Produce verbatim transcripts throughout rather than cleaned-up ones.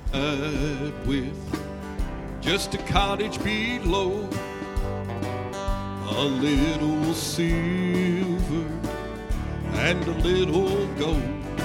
With just a cottage below, a little silver and a little gold.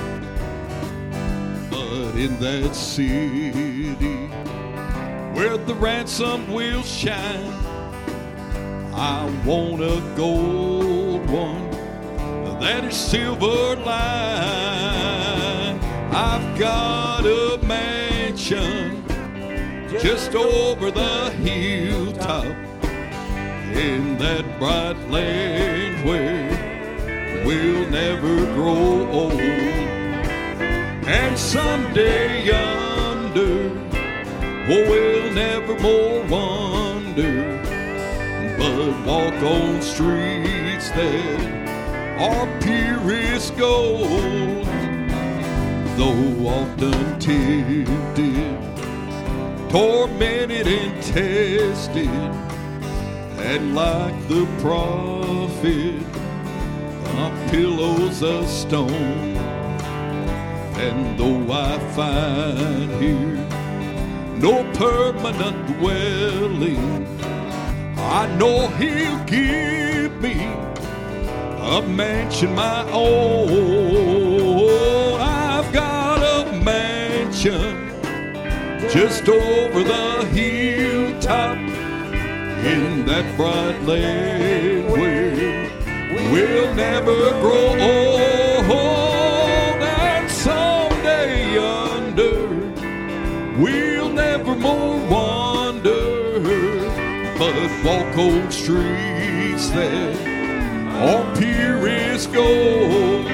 But in that city where the ransom will shine, I want a gold one that is silver lined. I've got a mansion just over the hilltop in that bright land where we'll never grow old. And someday yonder, oh, we'll never more wander, but walk on streets that are purest gold. Though often tempted, tormented and tested, and like the prophet, on pillows of stone. And though I find here no permanent dwelling, I know He'll give me a mansion my own. I've got a mansion just over the hilltop in that bright land where we'll never grow old. And someday yonder we'll never more wander, but walk on streets that are purest gold.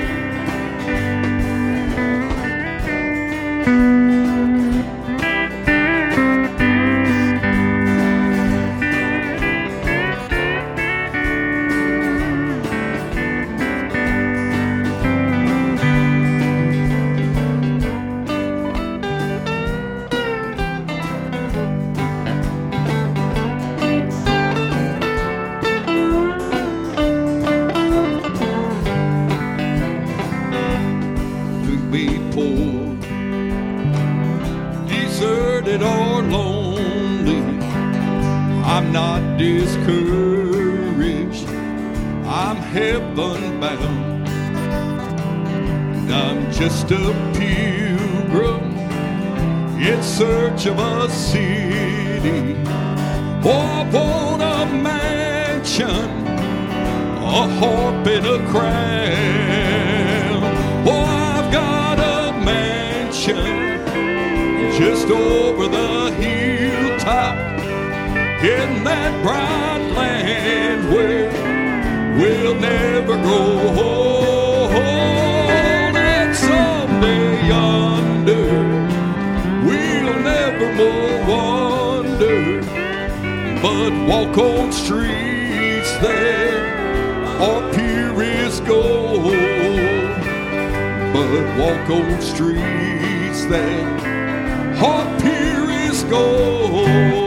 I'm not discouraged, I'm heaven bound, and I'm just a pilgrim in search of a city. Oh, I want a mansion, a harp and a crown. Oh, I've got a mansion just over the hilltop in that bright land where we'll never grow old. And someday yonder we'll never more wander, but walk on streets that are purest gold. But walk on streets that are purest gold.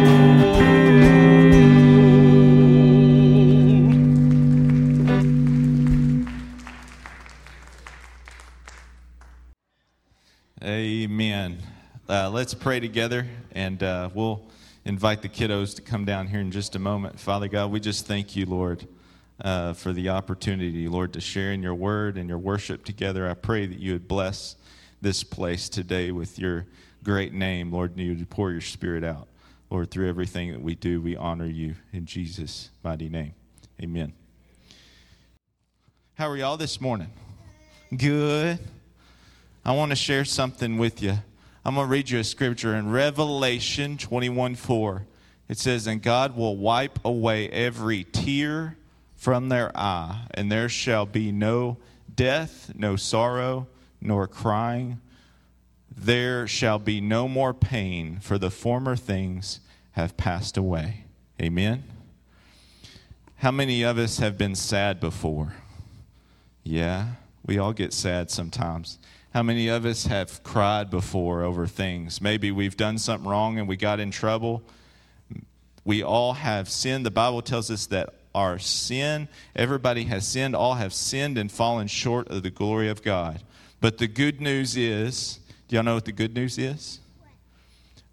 Amen. Uh, let's pray together, and uh, we'll invite the kiddos to come down here in just a moment. Father God, we just thank you, Lord, uh, for the opportunity, Lord, to share in your word and your worship together. I pray that you would bless this place today with your great name, Lord, and you would pour your spirit out. Lord, through everything that we do, we honor you in Jesus' mighty name. Amen. How are y'all this morning? Good. I want to share something with you. I'm going to read you a scripture in Revelation twenty-one four. It says, "And God will wipe away every tear from their eye, and there shall be no death, no sorrow, nor crying. There shall be no more pain, for the former things have passed away." Amen. How many of us have been sad before? Yeah, we all get sad sometimes. How many of us have cried before over things? Maybe we've done something wrong and we got in trouble. We all have sinned. The Bible tells us that our sin, everybody has sinned, all have sinned and fallen short of the glory of God. But the good news is, do y'all know what the good news is?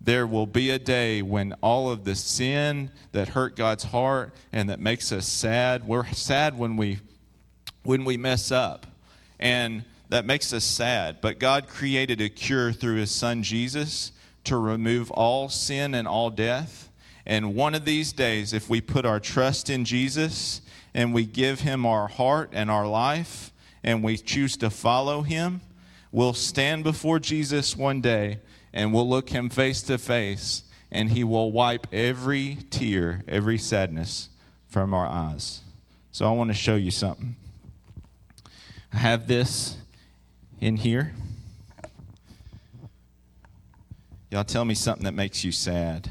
there will be a day when all of the sin that hurt God's heart and that makes us sad, we're sad when we when we mess up. And that makes us sad. But God created a cure through his son Jesus to remove all sin and all death. And one of these days, if we put our trust in Jesus and we give him our heart and our life and we choose to follow him, we'll stand before Jesus one day and we'll look him face to face, and he will wipe every tear, every sadness from our eyes. So I want to show you something. I have this in here. Y'all tell me something that makes you sad.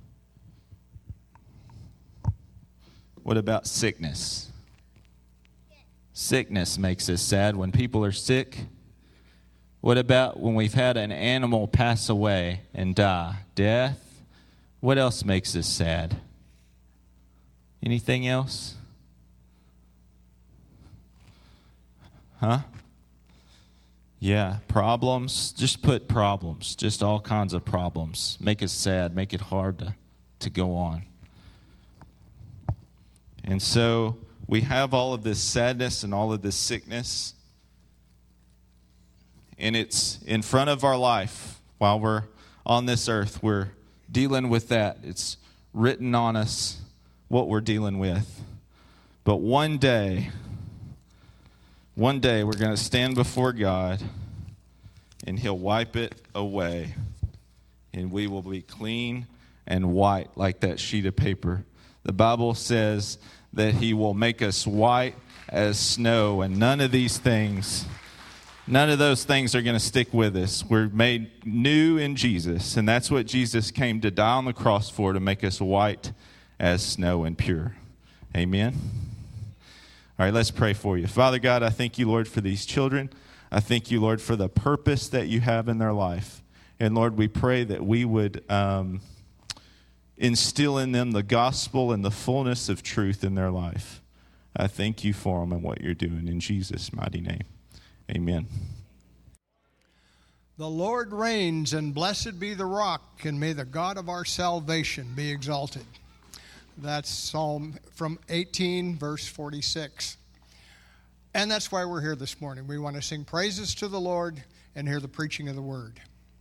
What about sickness? Sickness makes us sad when people are sick. What about when we've had an animal pass away and die? Death. What else makes us sad? Anything else? Huh? Yeah, problems. Just put problems. Just all kinds of problems. Make us sad. Make it hard to, to go on. And so we have all of this sadness and all of this sickness. And it's in front of our life while we're on this earth. We're dealing with that. It's written on us what we're dealing with. But one day, one day we're going to stand before God and he'll wipe it away. And we will be clean and white like that sheet of paper. The Bible says that he will make us white as snow, and none of these things, none of those things are going to stick with us. We're made new in Jesus, and that's what Jesus came to die on the cross for, to make us white as snow and pure. Amen? All right, let's pray for you. Father God, I thank you, Lord, for these children. I thank you, Lord, for the purpose that you have in their life. And, Lord, we pray that we would um, instill in them the gospel and the fullness of truth in their life. I thank you for them and what you're doing. In Jesus' mighty name, amen. The Lord reigns, and blessed be the rock, and may the God of our salvation be exalted. That's Psalm from eighteen, verse forty-six. And that's why we're here this morning. We want to sing praises to the Lord and hear the preaching of the word.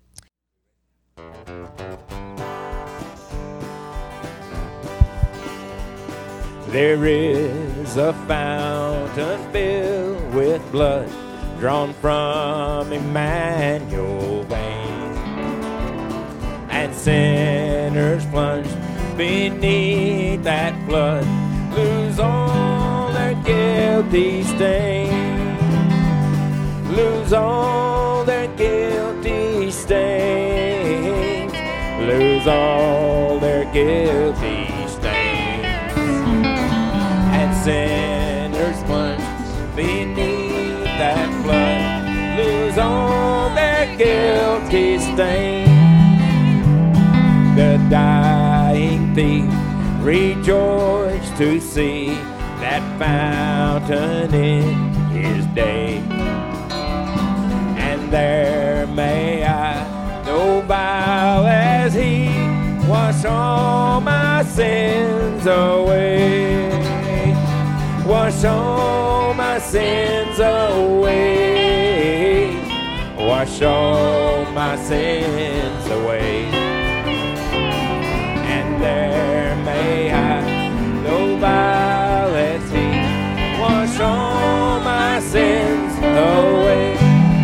There is a fountain filled with blood, drawn from Emmanuel veins, and sinners plunged beneath that flood lose all their guilty stains, lose all their guilty stains, lose all their guilty stains, and sinners plunged beneath that flood lose all their guilty stains. The dying thief rejoiced to see that fountain in his day, and there may I go by as he wash all my sins away, wash all my sins away, wash all my sins away. There may I go by as he wash all my sins away.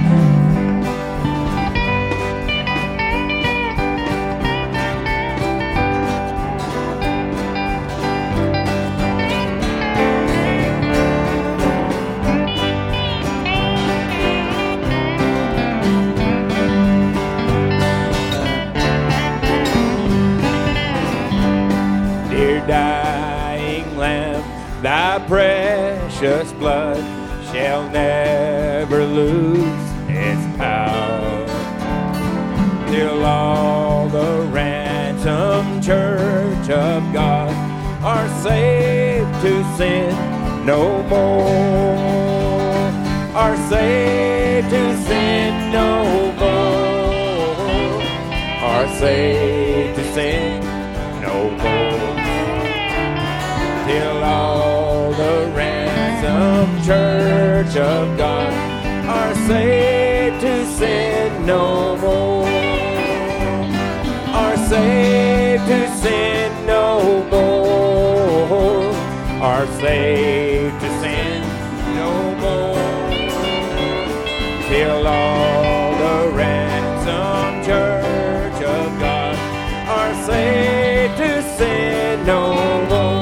Dying Lamb, thy precious blood shall never lose its power, till all the ransomed church of God are saved to sin no more, are saved to sin no more, are saved to sin no more. Till all the ransomed church of God are saved to sin no more. Are saved to sin no more. Are saved to sin no more. Till all the ransomed church of God are saved to sin no more.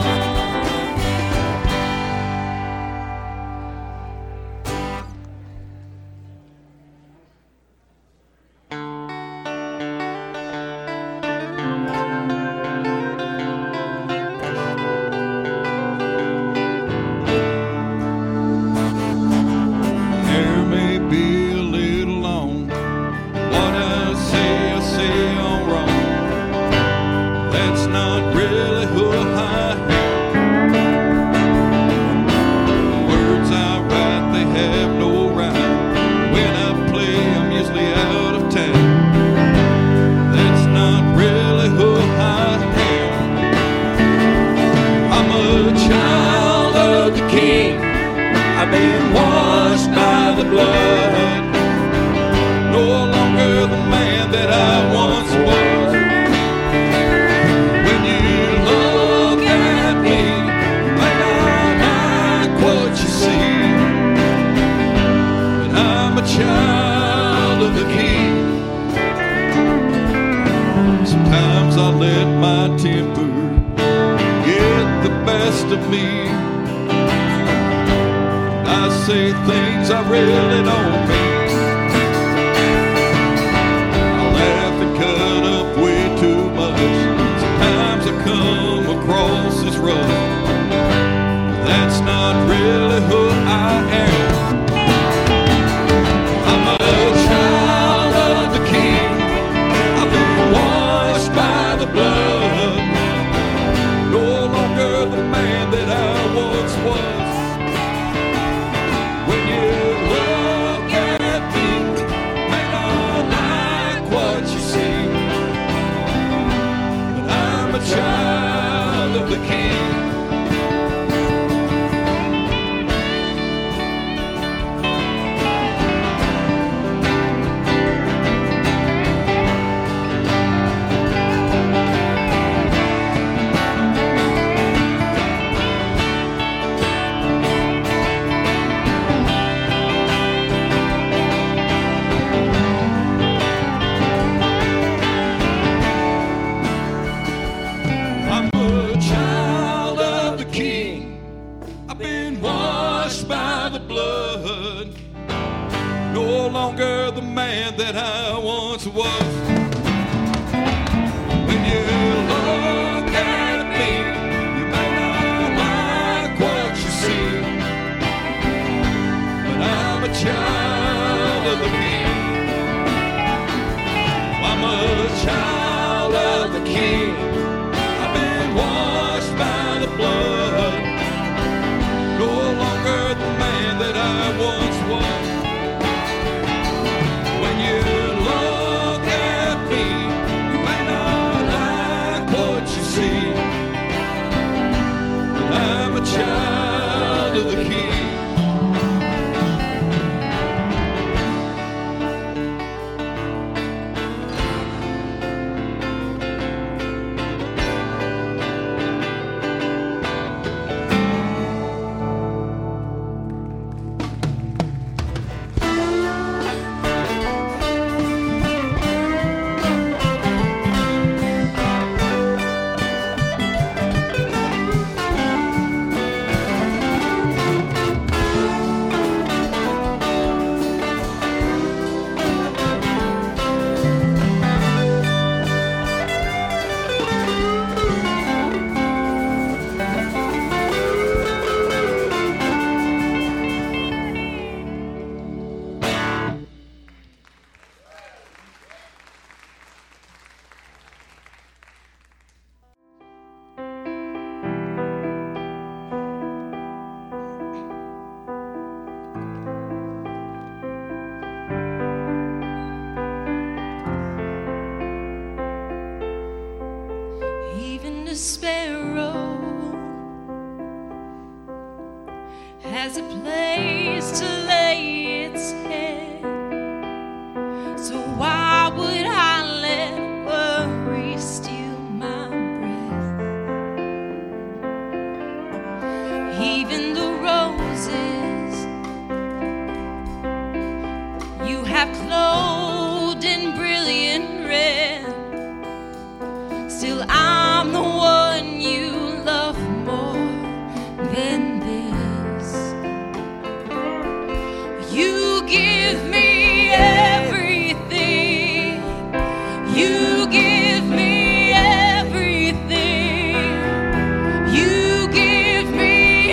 I've been washed by the blood, no longer the man that I once was. When you look at me, you may not like what you see, but I'm a child of the King. Sometimes I let my temper get the best of me. I say things I really don't mean. I laugh and cut up way too much. Sometimes I come across as rough. That's not really who I am. I'm a child of the King. I've been washed by the blood. No longer the man that I once was. Child of the King. No longer the man that I once was. When you look at me, you may not like what you see, but I'm a child of the King. I'm a child of the King. I've been washed by the blood. No longer the man that I once was. When you look at me, you may not like what you see, but I'm a child of the King. sparrow has a place to lay its head. So why would I let worry steal my breath? Even the roses you have clothed in brilliant red, still I'm the one you love more than this. You give me everything. You give me everything. You give me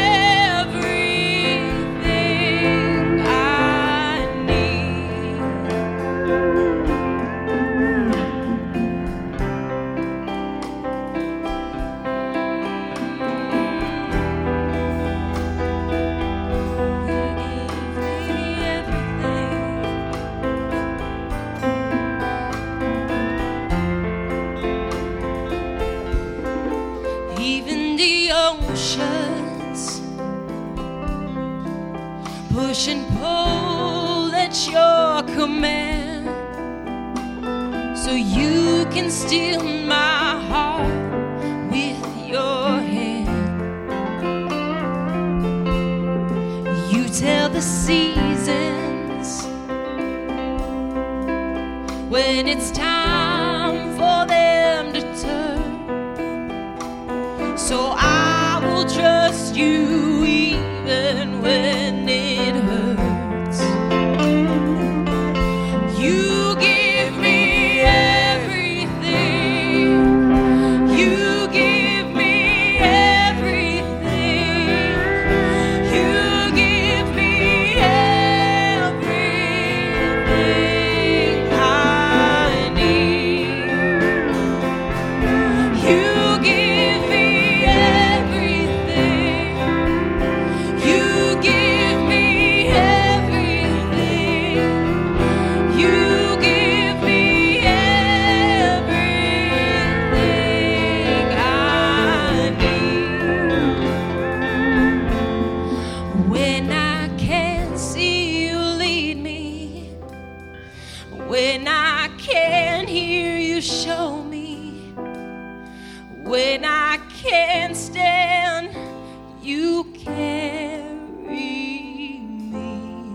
everything I need. Even the oceans push and pull at your command, so you can steal my heart with your hand. You tell the seasons when it's time for them to turn, so I will trust you even when it hurts. You give me everything. You give me everything. You give me everything I need. You give me everything. You give me everything. You give me everything I need. When I can't see you lead me, when I can't hear you show me, when I can't stand, you carry me.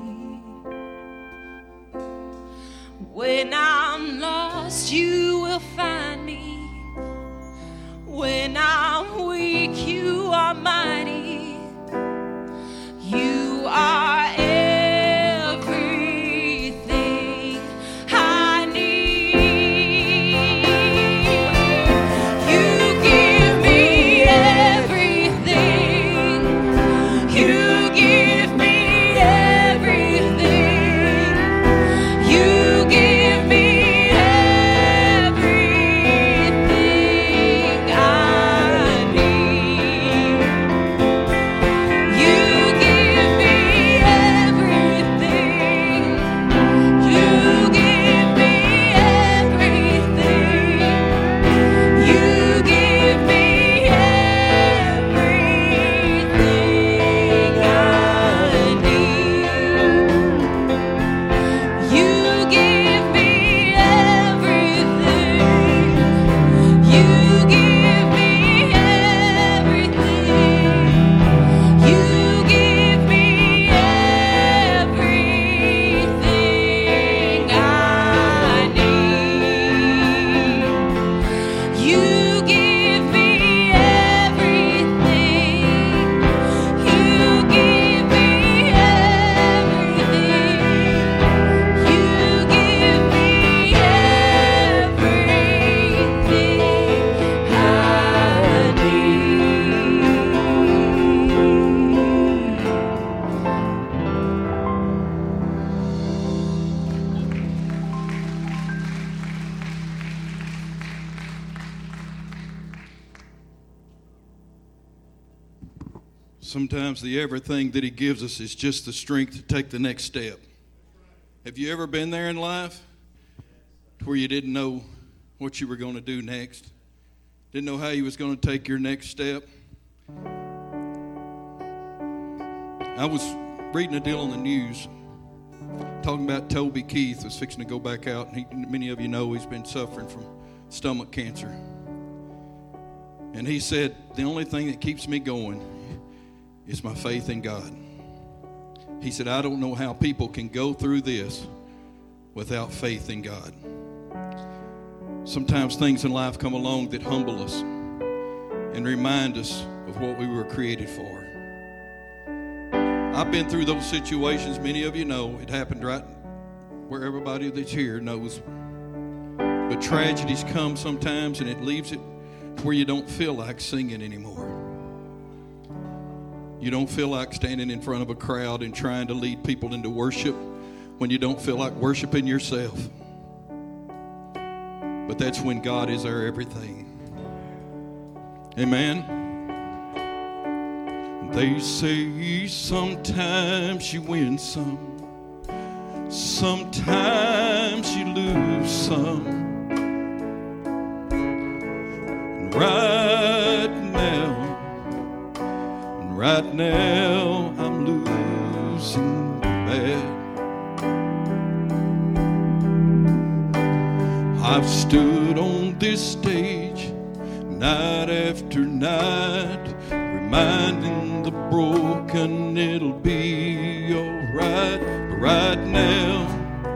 When I'm lost, you will find me. When I'm weak, you are mighty. You are everything I need. You give me everything. You give me everything. You give me everything I need. You give me everything. You give me everything. You give me everything I need. You give me everything. You give me everything. You give me everything I need. You give me everything. You give me everything. You give me everything I Sometimes the everything that he gives us is just the strength to take the next step. Have you ever been there in life to where you didn't know what you were going to do next? didn't know how you was going to take your next step. I was reading a deal on the news talking about Toby Keith was fixing to go back out, and he, many of you know he's been suffering from stomach cancer. And he said, the only thing that keeps me going is my faith in God. He said, I don't know how people can go through this without faith in God. Sometimes things in life come along that humble us and remind us of what we were created for. I've been through those situations. Many of you know it happened right where everybody that's here knows. But tragedies come sometimes, and it leaves it where you don't feel like singing anymore. You don't feel like standing in front of a crowd and trying to lead people into worship when you don't feel like worshiping yourself. But that's when God is our everything. Amen. They say sometimes you win some, sometimes you lose some. And right now, and right now I'm losing bad. I've stood on this stage night after night, reminding the broken it'll be alright. But right now,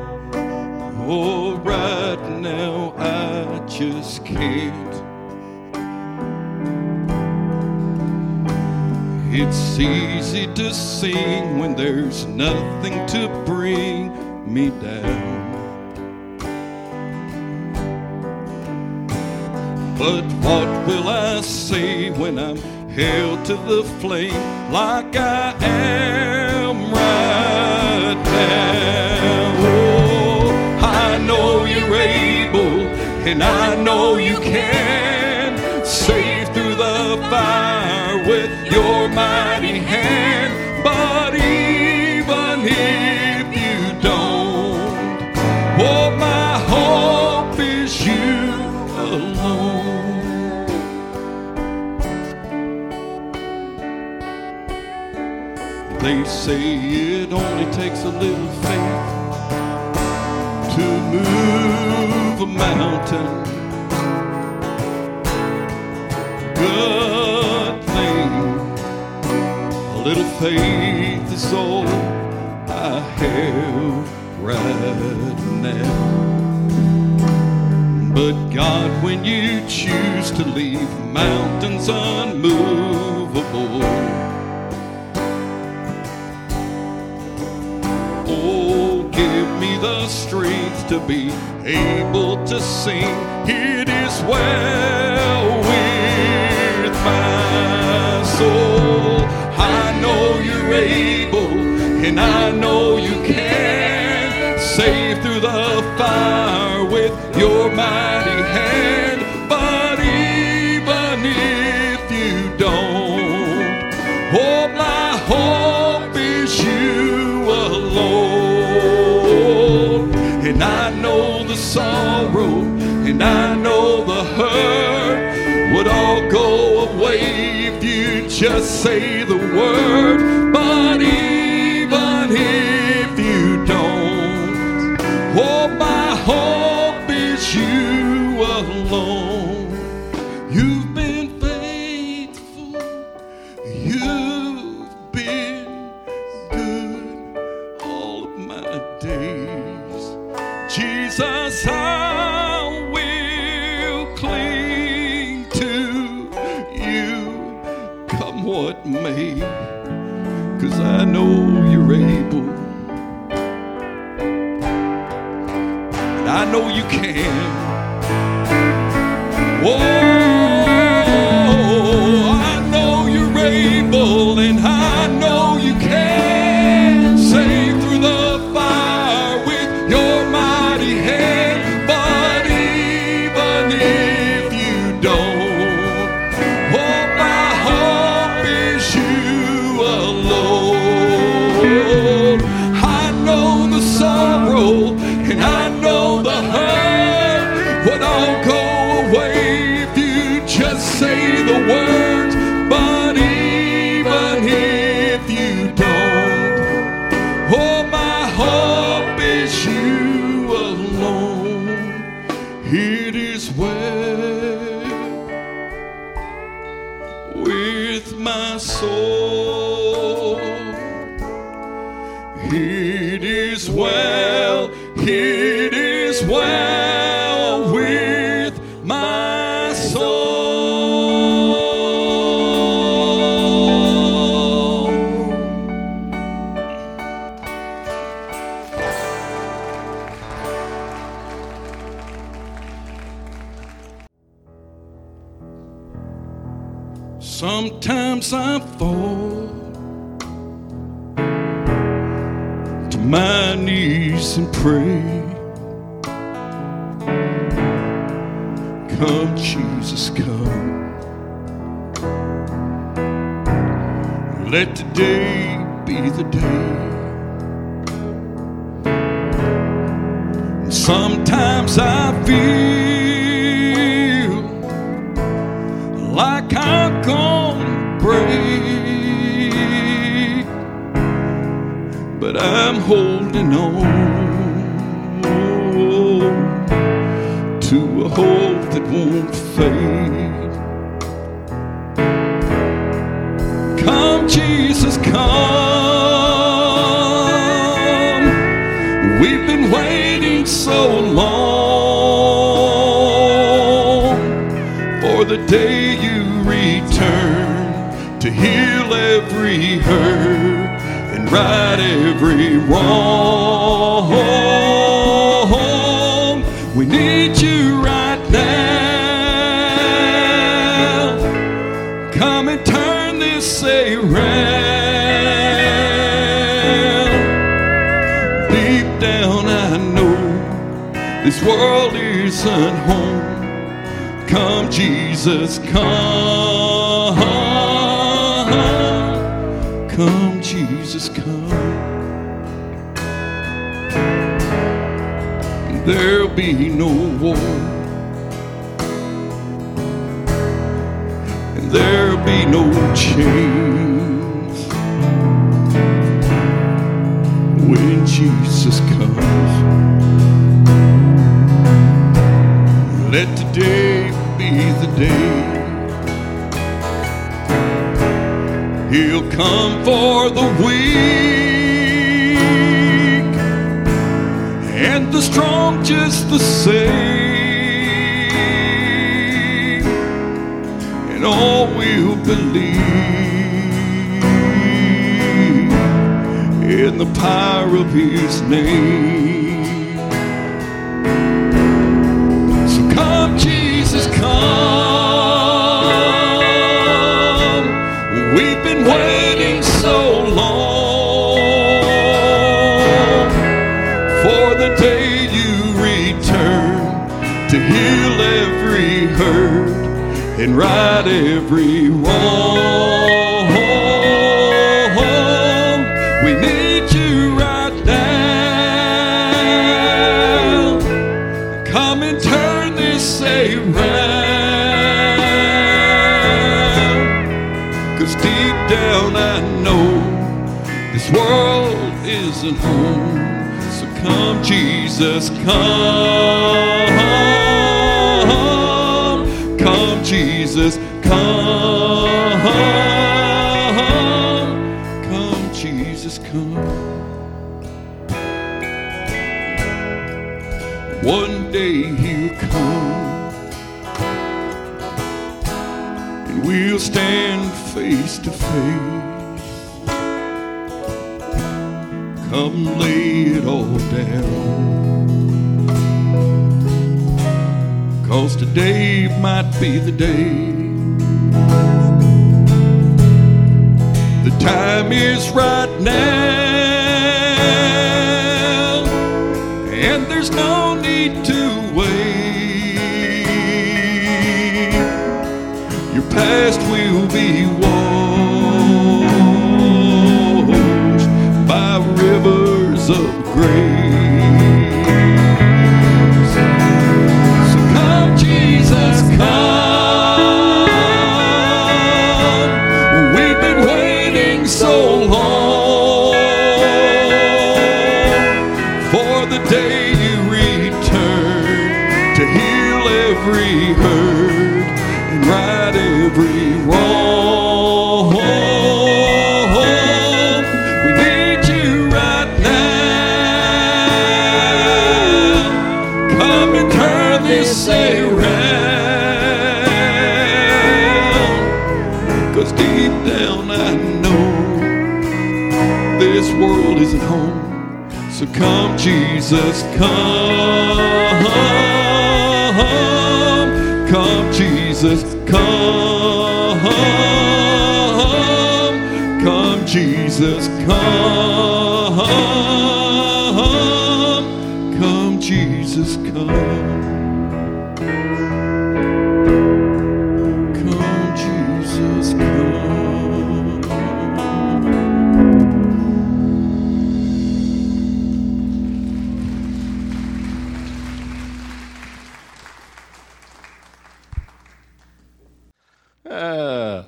oh right now I just can't. It's easy to sing when there's nothing to bring me down. But what will I say when I'm held to the flame like I am right now? Oh, I know you're able, and I know you can save through the fire with your mighty hand. But even if you don't, oh, my hope is you alone. They say it only takes a little faith to move a mountain. Good thing, a little faith is all I have right now. But God, when you choose to leave mountains unmovable, oh, give me the strength to be able to sing, it is well with my soul. I know you're able, and I know you can save through the fire with your mighty hand. But even if you don't, oh, my hope is you alone. And I know the sorrow, and I know the hurt would all go away if you just say the word. But even if you don't, oh, my hope is you alone. You've been faithful, you've been good all of my days. Jesus, I will cling to you, come what may, 'cause I know you're able. I know you can. Whoa, I know you're able, and I know you can save through the fire with your mighty hand. But even if you don't, oh, my hope is you alone. I know the sorrow, and I know the hurt soul. It is well, it is well with my soul. Sometimes I fall to my knees and pray. Come, Jesus, come. Let today be the day. And sometimes I feel like I'm gonna break, but I'm holding on to a hope that won't fade. Come, Jesus, come. We've been waiting so long for the day you return to heal every hurt and right every wrong. We need you right now. Come and turn this around. Deep down I know this world isn't home. Come, Jesus, come. Come, Jesus, come. There'll be no war, and there'll be no chains when Jesus comes. Let today be the day. He'll come for the weak and the strong just the same, and all will believe in the power of his name. So come, Jesus, come. We've been waiting so long for the day you return to heal every hurt and right every wrong. We need you right now. Come and turn this around. 'Cause deep down I know this world isn't home. So come, Jesus, come. Come, Jesus, come. Come, Jesus, come. One day he'll come, and we'll stand face to face. Come lay it all down, 'cause today might be the day. The time is right now, and there's no need to wait. Your past will be washed by rivers of grace. So come, Jesus, come. We've been waiting so long for the day you return to heal every hurt and right every wrong. So come, Jesus, come. Come, Jesus, come. Come, Jesus, come. Come, Jesus, come. Come, Jesus, come. Uh,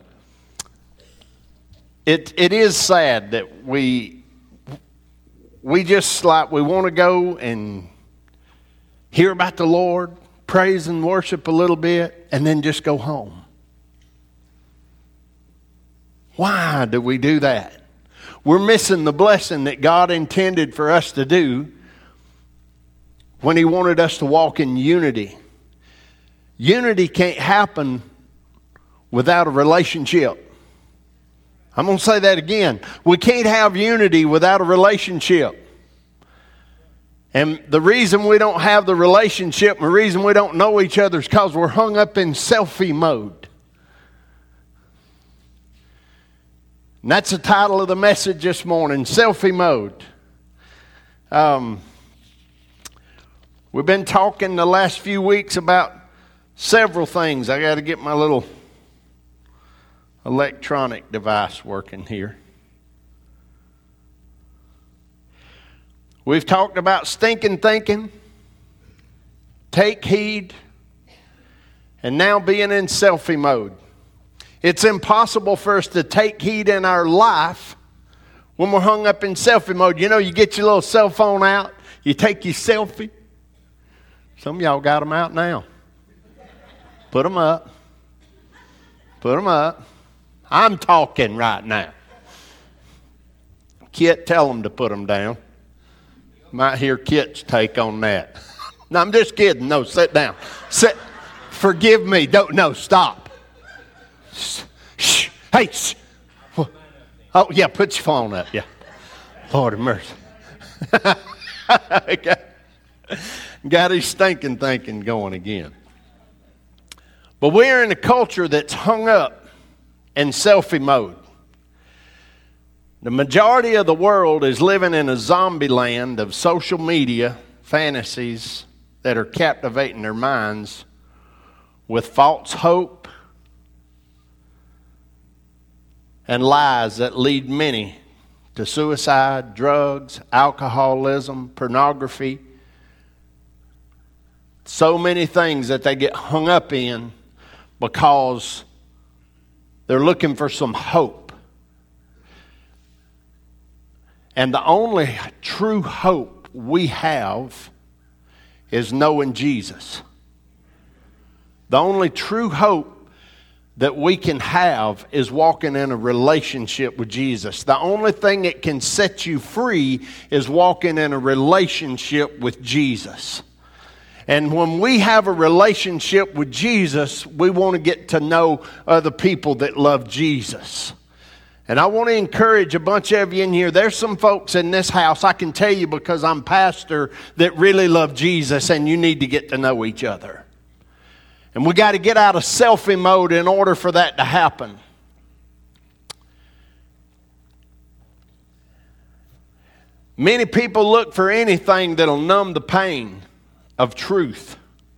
it it is sad that we we just like we want to go and hear about the Lord, praise and worship a little bit, and then just go home. Why do we do that? We're missing the blessing that God intended for us to do when He wanted us to walk in unity. Unity can't happen without a relationship. I'm going to say that again. We can't have unity without a relationship. And the reason we don't have the relationship, and the reason we don't know each other is because we're hung up in selfie mode. And that's the title of the message this morning, selfie mode. Um, we've been talking the last few weeks about several things. I got to get my little electronic device working here. We've talked about stinking thinking, take heed, and now being in selfie mode. It's impossible for us to take heed in our life when we're hung up in selfie mode. You know, you get your little cell phone out, you take your selfie. Some of y'all got them out now. Put them up. Put them up. I'm talking right now. Kit, tell them to put them down. Might hear Kit's take on that. No, I'm just kidding. No, sit down. Sit. Forgive me. Don't. No, stop. Shh. Hey. Shh. Oh, yeah, put your phone up. Yeah. Lord of mercy. got, got his stinking thinking going again. But we're in a culture that's hung up in selfie mode. The majority of the world is living in a zombie land of social media fantasies that are captivating their minds with false hope and lies that lead many to suicide, drugs, alcoholism, pornography. So many things that they get hung up in because they're looking for some hope. And the only true hope we have is knowing Jesus. The only true hope that we can have is walking in a relationship with Jesus. The only thing that can set you free is walking in a relationship with Jesus. And when we have a relationship with Jesus, we want to get to know other people that love Jesus. And I want to encourage a bunch of you in here. There's some folks in this house, I can tell you because I'm pastor, that really love Jesus, and you need to get to know each other. And we got to get out of selfie mode in order for that to happen. Many people look for anything that'll numb the pain of truth.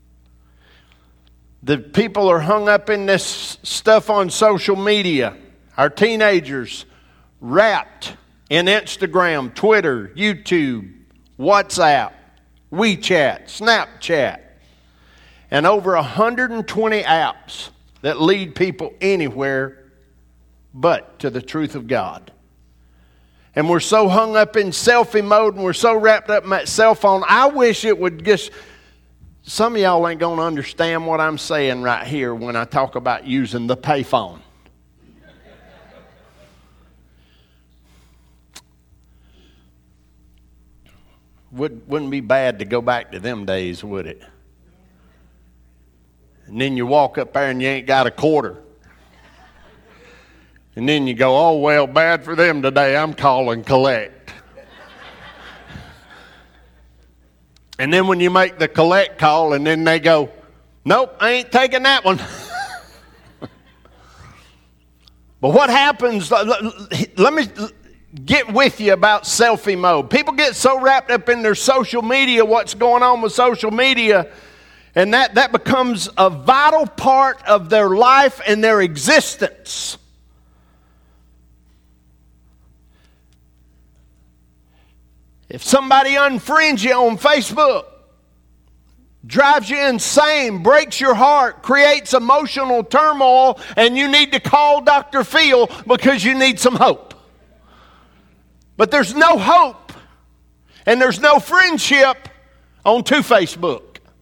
The people are hung up in this stuff on social media. Our teenagers wrapped in Instagram, Twitter, YouTube, WhatsApp, WeChat, Snapchat, and over one hundred twenty apps that lead people anywhere but to the truth of God. And we're so hung up in selfie mode and we're so wrapped up in that cell phone. I wish it would just, some of y'all ain't going to understand what I'm saying right here when I talk about using the payphone. Would, wouldn't be bad to go back to them days, would it? And then you walk up there and you ain't got a quarter. And then you go, oh, well, bad for them today. I'm calling collect. And then when you make the collect call and then they go, nope, I ain't taking that one. But what happens, let me get with you about selfie mode. People get so wrapped up in their social media, what's going on with social media, and that, that becomes a vital part of their life and their existence. If somebody unfriends you on Facebook, drives you insane, breaks your heart, creates emotional turmoil, and you need to call Doctor Phil because you need some hope. But there's no hope and there's no friendship on two Facebook.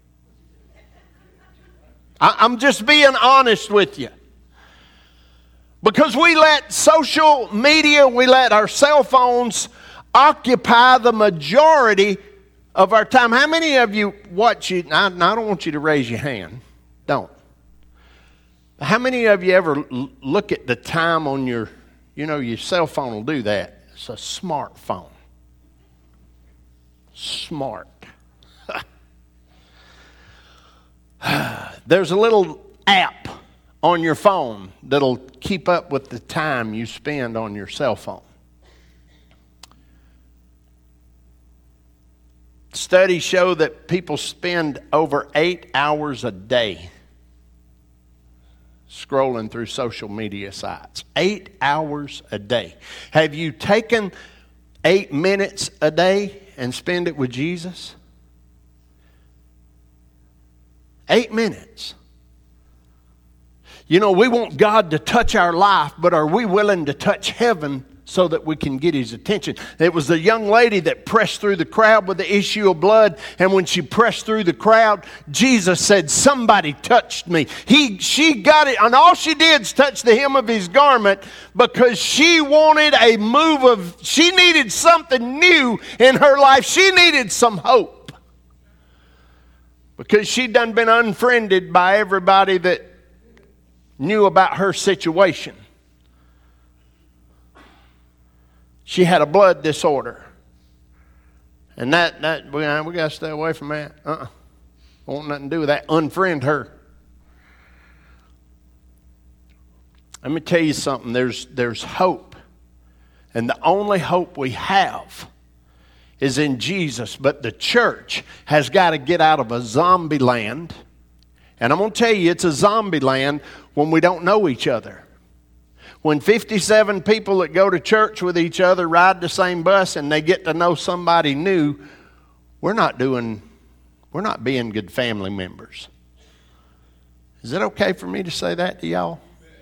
I, I'm just being honest with you. Because we let social media, we let our cell phones occupy the majority of our time. How many of you watch it? I, I don't want you to raise your hand. Don't. How many of you ever l- look at the time on your, you know, your cell phone will do that. It's a smartphone. Smart. There's a little app on your phone that'll keep up with the time you spend on your cell phone. Studies show that people spend over eight hours a day scrolling through social media sites. Eight hours a day. Have you taken eight minutes a day and spend it with Jesus? Eight minutes. You know, we want God to touch our life, but are we willing to touch heaven so that we can get His attention? It was the young lady that pressed through the crowd with the issue of blood, and when she pressed through the crowd, Jesus said, somebody touched me. He, she got it, and all she did is touch the hem of His garment because she wanted a move of, she needed something new in her life. She needed some hope because she'd done been unfriended by everybody that knew about her situation. She had a blood disorder. And that, that we, we got to stay away from that. Uh-uh. Want nothing to do with that. Unfriend her. Let me tell you something. There's, there's hope. And the only hope we have is in Jesus. But the church has got to get out of a zombie land. And I'm going to tell you, it's a zombie land when we don't know each other. When fifty-seven people that go to church with each other ride the same bus and they get to know somebody new, we're not doing, we're not being good family members. Is it okay for me to say that to y'all?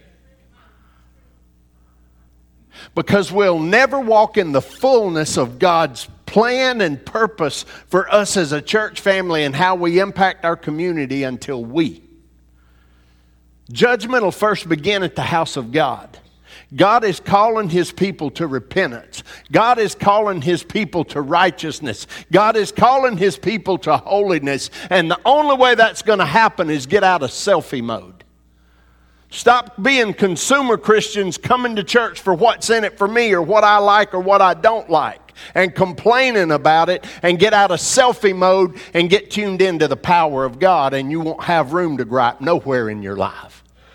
Because we'll never walk in the fullness of God's plan and purpose for us as a church family and how we impact our community until we. Judgment will first begin at the house of God. God is calling His people to repentance. God is calling His people to righteousness. God is calling His people to holiness. And the only way that's going to happen is get out of selfie mode. Stop being consumer Christians coming to church for what's in it for me or what I like or what I don't like and complaining about it, and get out of selfie mode and get tuned into the power of God, and you won't have room to gripe nowhere in your life.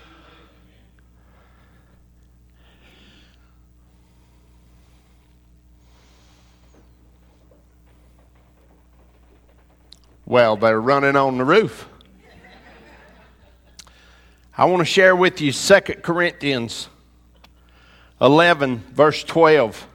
Well, they're running on the roof. I want to share with you Second Corinthians eleven, verse twelve.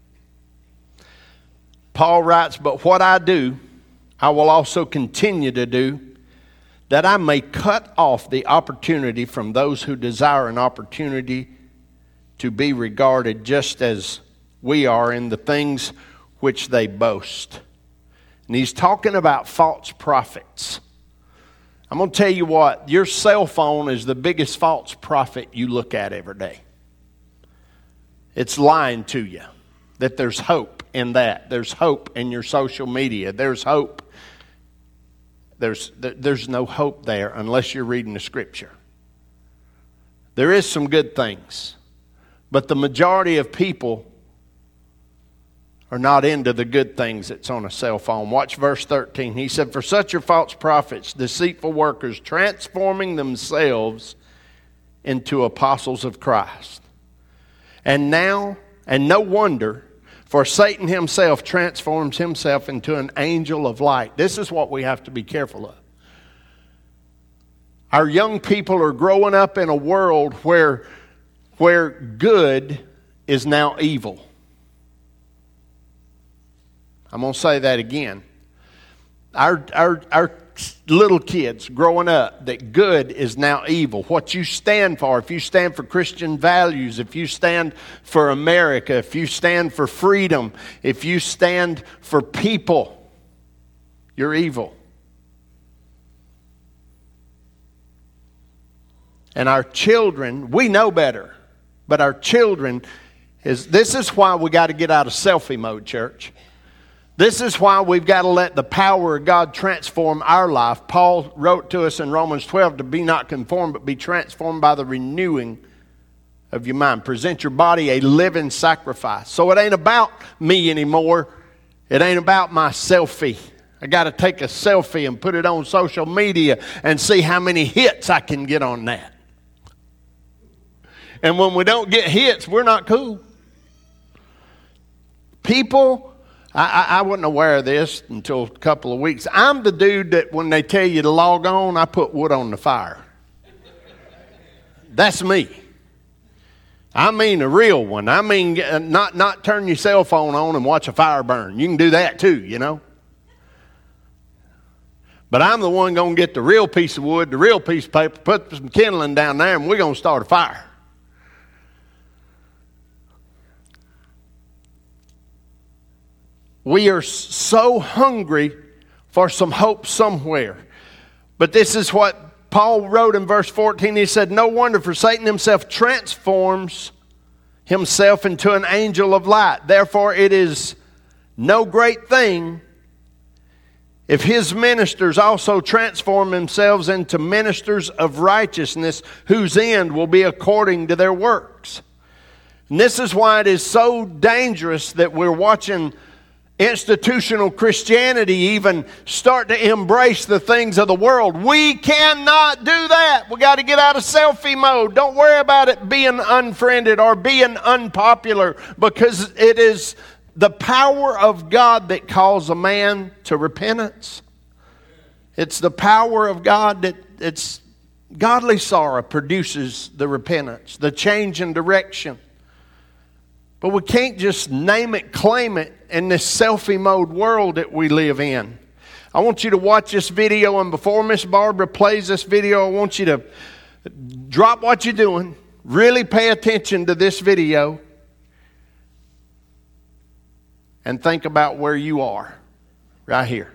Paul writes, but what I do, I will also continue to do, that I may cut off the opportunity from those who desire an opportunity to be regarded just as we are in the things which they boast. And he's talking about false prophets. I'm going to tell you what, your cell phone is the biggest false prophet you look at every day. It's lying to you that there's hope in that. There's hope in your social media. There's hope. There's, there's no hope there unless you're reading the Scripture. There is some good things, but the majority of people are not into the good things that's on a cell phone. Watch verse thirteen. He said, "For such are false prophets, deceitful workers, transforming themselves into apostles of Christ. And now, and no wonder, for Satan himself transforms himself into an angel of light." This is what we have to be careful of. Our young people are growing up in a world where, where good is now evil. I'm going to say that again. Our, our, our little kids growing up, that good is now evil. What you stand for, if you stand for Christian values, if you stand for America, if you stand for freedom, if you stand for people, you're evil. And our children, we know better, but our children, is this is why we got to get out of selfie mode, church. This is why we've got to let the power of God transform our life. Paul wrote to us in Romans twelve to be not conformed, but be transformed by the renewing of your mind. Present your body a living sacrifice. So it ain't about me anymore. It ain't about my selfie. I got to take a selfie and put it on social media and see how many hits I can get on that. And when we don't get hits, we're not cool. People... I, I wasn't aware of this until a couple of weeks. I'm the dude that when they tell you to log on, I put wood on the fire. That's me. I mean a real one. I mean uh, not, not turn your cell phone on and watch a fire burn. You can do that too, you know. But I'm the one going to get the real piece of wood, the real piece of paper, put some kindling down there, and we're going to start a fire. We are so hungry for some hope somewhere. But this is what Paul wrote in verse fourteen. He said, "No wonder, for Satan himself transforms himself into an angel of light. Therefore it is no great thing if his ministers also transform themselves into ministers of righteousness, whose end will be according to their works." And this is why it is so dangerous that we're watching institutional Christianity even start to embrace the things of the world. We cannot do that. We got to get out of selfie mode. Don't worry about it being unfriended or being unpopular, because it is the power of God that calls a man to repentance. It's the power of God that it's godly sorrow produces the repentance, the change in direction. But we can't just name it, claim it in this selfie mode world that we live in. I want you to watch this video, and before Miss Barbara plays this video, I want you to drop what you're doing, really pay attention to this video, and think about where you are right here.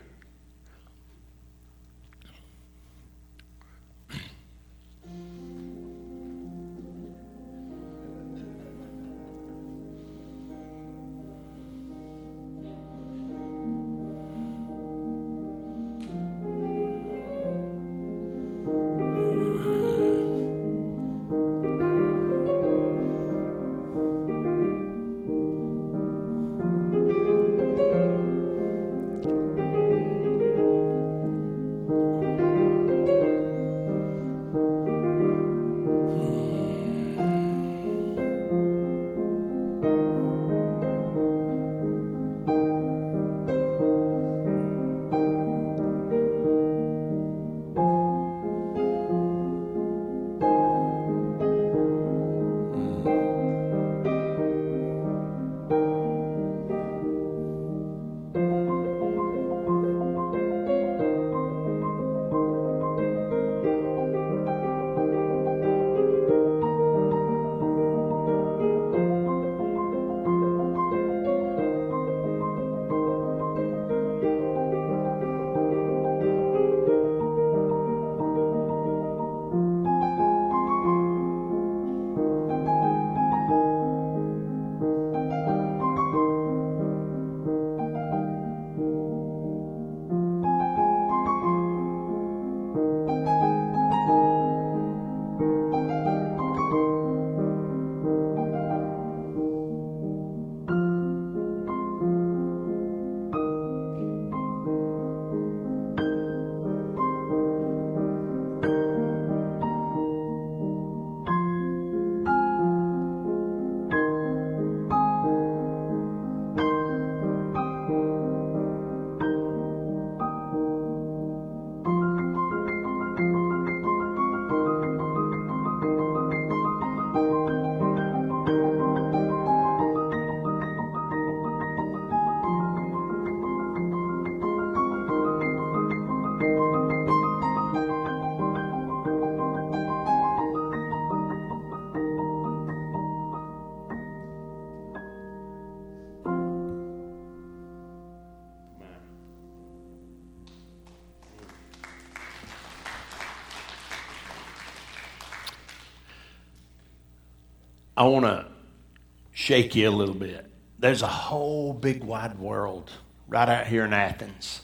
I want to shake you a little bit. There's a whole big wide world right out here in Athens.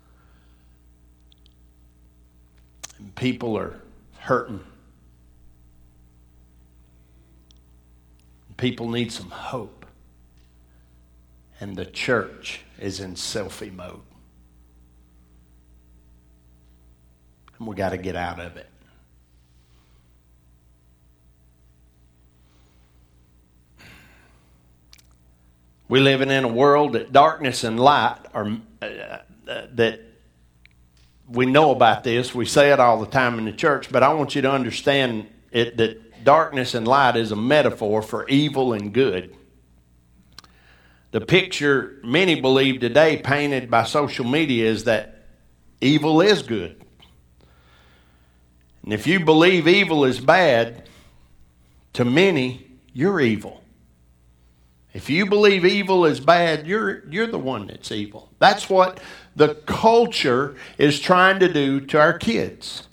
And people are hurting. People need some hope. And the church is in selfie mode. And we got to get out of it. We're living in a world that darkness and light are, uh, uh, that we know about this. We say it all the time in the church, but I want you to understand it, that darkness and light is a metaphor for evil and good. The picture many believe today painted by social media is that evil is good. And if you believe evil is bad, to many, you're evil. If you believe evil is bad, you're, you're the one that's evil. That's what the culture is trying to do to our kids.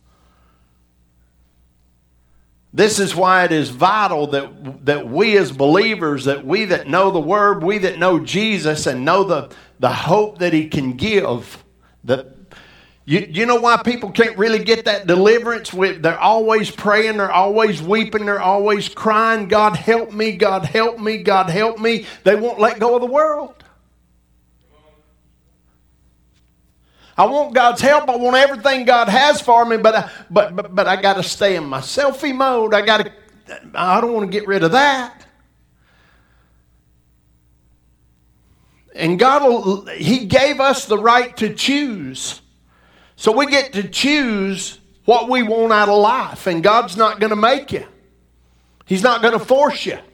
This is why it is vital that, that we as believers, that we that know the Word, we that know Jesus and know the, the hope that He can give, that You, you know why people can't really get that deliverance? They're always praying, they're always weeping, they're always crying, God help me, God help me, God help me. They won't let go of the world. I want God's help, I want everything God has for me, but I, but, but, but I got to stay in my selfie mode. I got to, I don't want to get rid of that. And God, will, He gave us the right to choose. So we get to choose what we want out of life. And God's not going to make you. He's not going to force you.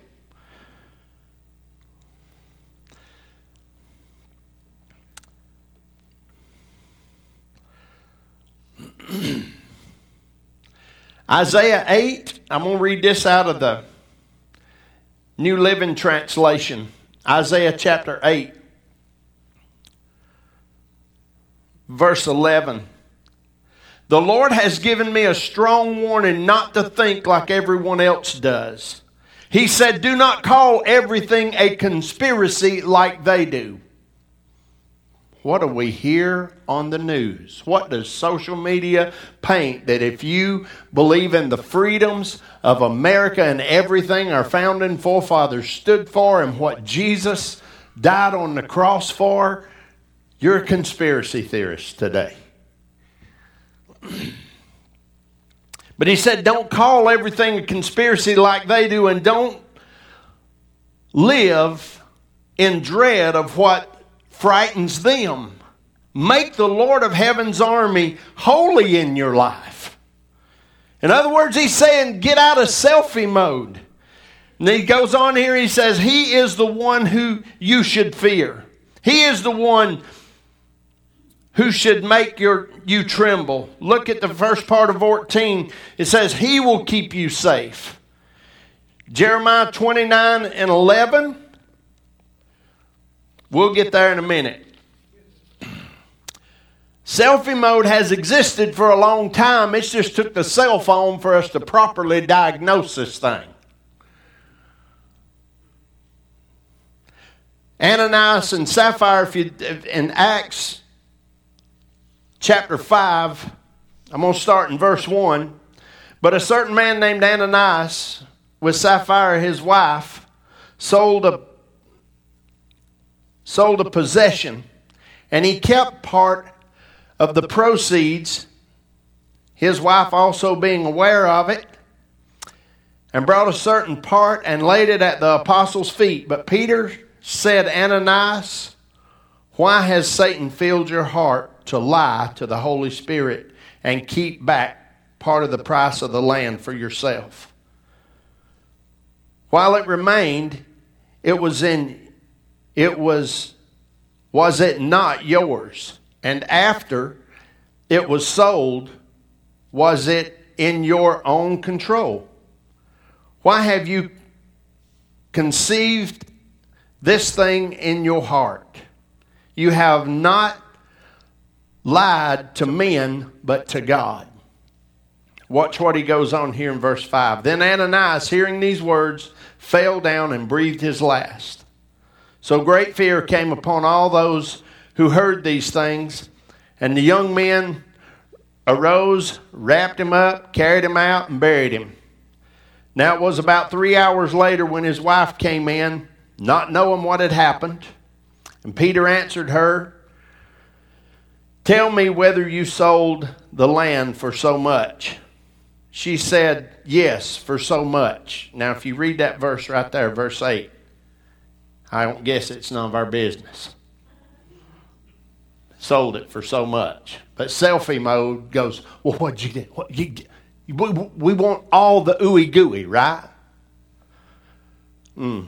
Isaiah eight, I'm going to read this out of the New Living Translation. Isaiah chapter eight. Verse eleven. The Lord has given me a strong warning not to think like everyone else does. He said, do not call everything a conspiracy like they do. What do we hear on the news? What does social media paint? That if you believe in the freedoms of America and everything our founding forefathers stood for and what Jesus died on the cross for, you're a conspiracy theorist today. But he said, don't call everything a conspiracy like they do, and don't live in dread of what frightens them. Make the Lord of Heaven's army holy in your life. In other words, he's saying, get out of selfie mode. And he goes on here, he says, he is the one who you should fear. He is the one who should make your you tremble. Look at the first part of fourteen. It says, he will keep you safe. Jeremiah twenty-nine and eleven. We'll get there in a minute. Selfie mode has existed for a long time. It's just took the cell phone for us to properly diagnose this thing. Ananias and Sapphira, if you, in Acts chapter five, I'm going to start in verse one. But a certain man named Ananias, with Sapphira his wife, sold a, sold a possession, and he kept part of the proceeds, his wife also being aware of it, and brought a certain part and laid it at the apostles' feet. But Peter said, Ananias, why has Satan filled your heart to lie to the Holy Spirit and keep back part of the price of the land for yourself? While it remained, it was in, it was, was it not yours? And after it was sold, was it in your own control? Why have you conceived this thing in your heart? You have not lied to men, but to God. Watch what he goes on here in verse five. Then Ananias, hearing these words, fell down and breathed his last. So great fear came upon all those who heard these things. And the young men arose, wrapped him up, carried him out, and buried him. Now it was about three hours later when his wife came in, not knowing what had happened. And Peter answered her, "Tell me whether you sold the land for so much." She said, "Yes, for so much." Now if you read that verse right there, verse eight, I don't guess it's none of our business. Sold it for so much. But selfie mode goes, well, what'd you get? What, you get? We, we want all the ooey gooey, right? Mm.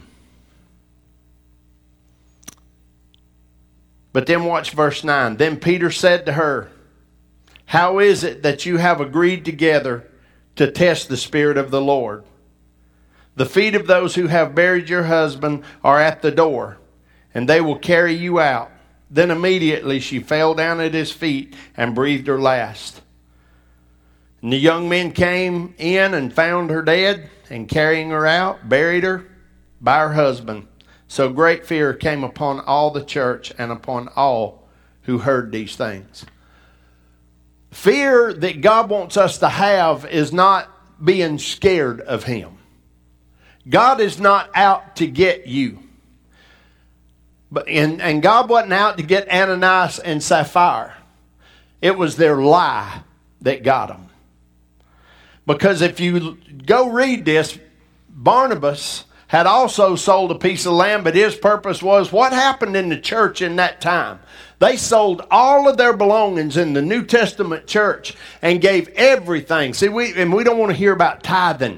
But then watch verse nine. Then Peter said to her, "How is it that you have agreed together to test the Spirit of the Lord? The feet of those who have buried your husband are at the door, and they will carry you out." Then immediately she fell down at his feet and breathed her last. And the young men came in and found her dead, and carrying her out, buried her by her husband. So great fear came upon all the church and upon all who heard these things. Fear that God wants us to have is not being scared of Him. God is not out to get you. But and, and God wasn't out to get Ananias and Sapphira. It was their lie that got them. Because if you go read this, Barnabas had also sold a piece of land, but his purpose was, what happened in the church in that time? They sold all of their belongings in the New Testament church and gave everything. See, we and we don't want to hear about tithing.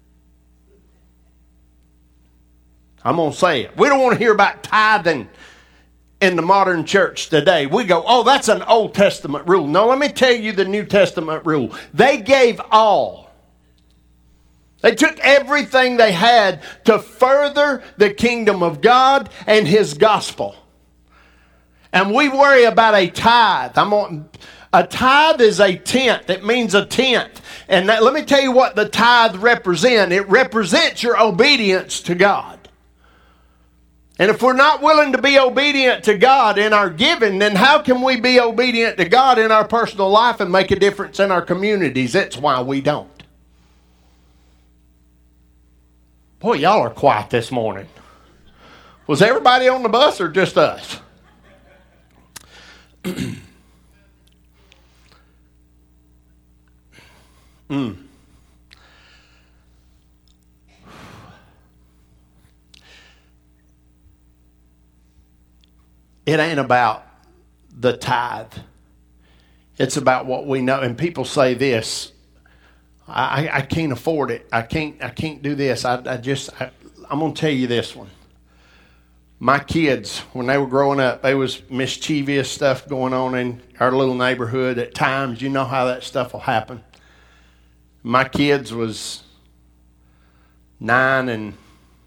I'm going to say it. We don't want to hear about tithing in the modern church today. We go, oh, that's an Old Testament rule. No, let me tell you the New Testament rule. They gave all. They took everything they had to further the kingdom of God and His gospel. And we worry about a tithe. I'm on, a tithe is a tenth. It means a tenth. And that, let me tell you what the tithe represents. It represents your obedience to God. And if we're not willing to be obedient to God in our giving, then how can we be obedient to God in our personal life and make a difference in our communities? That's why we don't. Boy, y'all are quiet this morning. Was everybody on the bus or just us? mm. It ain't about the tithe. It's about what we know. And people say this, I, I can't afford it. I can't I can't do this. I, I just, I, I'm going to tell you this one. My kids, when they were growing up, there was mischievous stuff going on in our little neighborhood at times. You know how that stuff will happen. My kids was nine and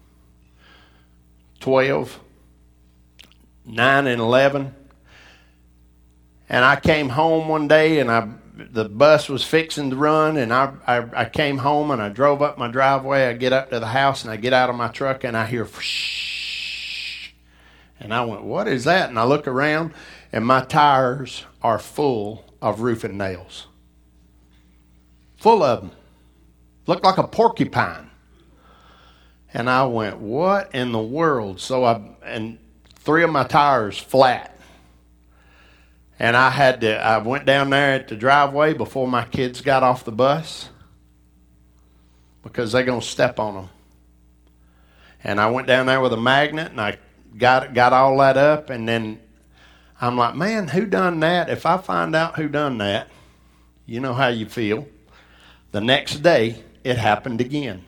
twelve. nine and eleven. And I came home one day and I the bus was fixing to run, and I, I, I came home and I drove up my driveway. I get up to the house and I get out of my truck and I hear shh. And I went, what is that? And I look around and my tires are full of roofing nails. Full of them. Looked like a porcupine. And I went, what in the world? So I, and three of my tires flat. And I had to, I went down there at the driveway before my kids got off the bus because they're going to step on them. And I went down there with a magnet and I got got all that up. And then I'm like, man, who done that? If I find out who done that, you know how you feel. The next day, it happened again.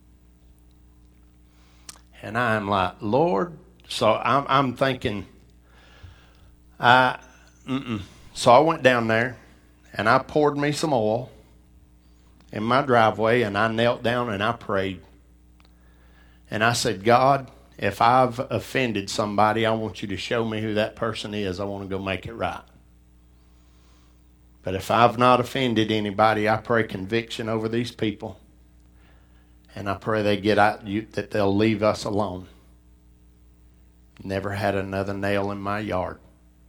And I'm like, Lord. So I'm, I'm thinking, I... Mm-mm. So I went down there and I poured me some oil in my driveway and I knelt down and I prayed. And I said, God, if I've offended somebody, I want you to show me who that person is. I want to go make it right. But if I've not offended anybody, I pray conviction over these people. And I pray they get out, you, that they'll leave us alone. Never had another nail in my yard.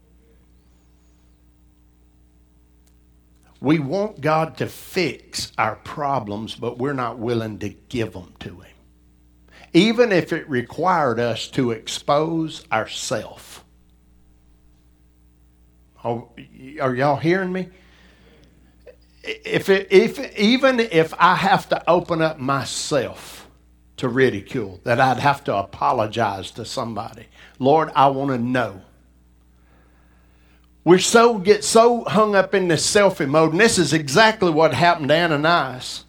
We want God to fix our problems, but we're not willing to give them to Him. Even if it required us to expose ourselves. Oh, are y'all hearing me? If, it, if even if I have to open up myself to ridicule, that I'd have to apologize to somebody. Lord, I want to know. We so get so hung up in this selfie mode, and this is exactly what happened to Ananias.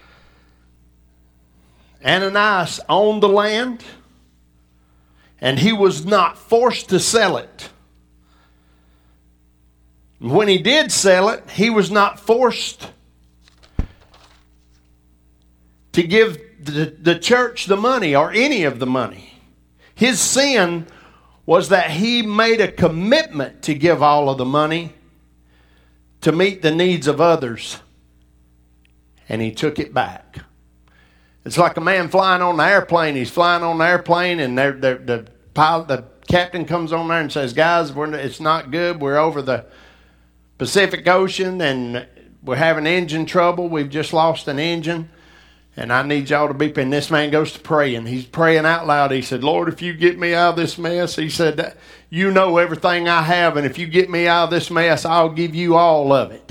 Ananias owned the land, and he was not forced to sell it. When he did sell it, he was not forced to give the, the church the money or any of the money. His sin was that he made a commitment to give all of the money to meet the needs of others, and he took it back. It's like a man flying on the airplane. He's flying on the airplane, and they're, they're, the pilot, the captain comes on there and says, guys, we're, it's not good. We're over the Pacific Ocean, and we're having engine trouble. We've just lost an engine, and I need y'all to be praying. This man goes to praying. He's praying out loud. He said, Lord, if you get me out of this mess, he said, you know everything I have, and if you get me out of this mess, I'll give you all of it.